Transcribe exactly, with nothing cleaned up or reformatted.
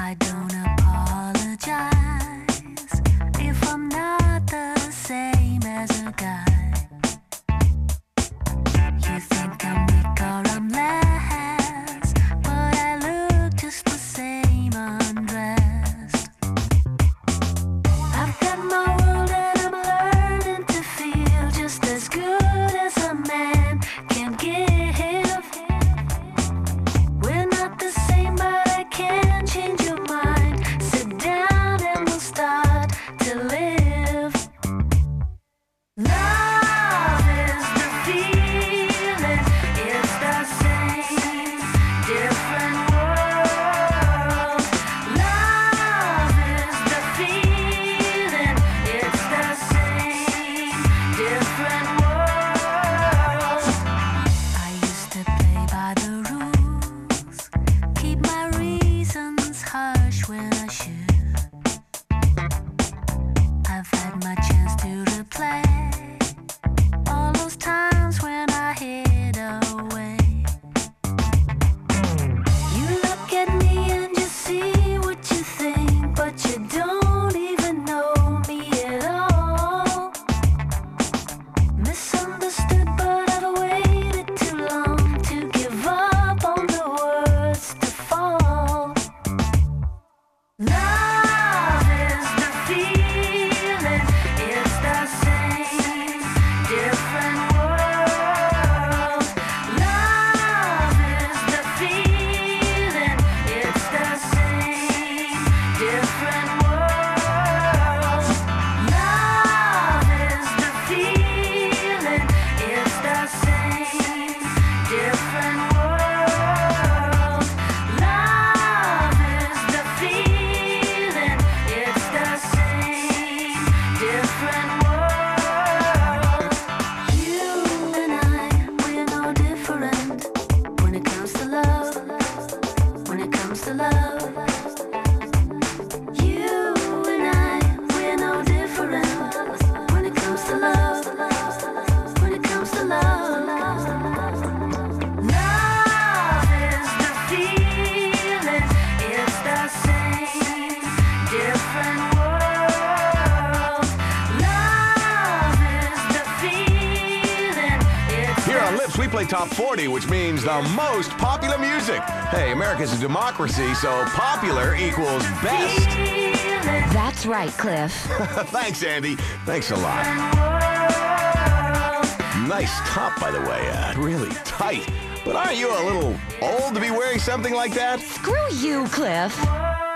I don't apologize if I'm not the same as a guy. You think I'm weak or I'm less, but I look just the same undressed. I've got my world and I'm learning to feel just as good as a man can give. We're not the same, but I can change your mind. Sit down and we'll start to live. Love is the feeling, it's the same, different world. Love is the feeling, it's the same, different world. I used to play by the rules, keep my reasons hush when I should. I've had my chance to replay all those times when I hid away. You look at me and you see what you think, but you don't even know me at all. Misunderstood, but I've waited too long to give up on the words to fall. Love is the feeling, it's the same, different world. Love is the feeling, it's the same, different world. Love is the feeling, it's the same, different world. Love is the feeling, it's the same, different world. You and I, we're no different when it comes to love. When it comes to love. You and I, we're no different when it comes to love. When it comes to love. Love is the feeling, it's the same, different world. Love is the feeling, it's Here on the Lips, we play top forty, which means the most popular music. Hey, America's a democracy, so popular equals best. feeling, That's right, Cliff. Thanks, Andy. Thanks a lot. world. Nice top, by the way. Uh, really tight. But aren't you a little old to be wearing something like that? Screw you, Cliff. World.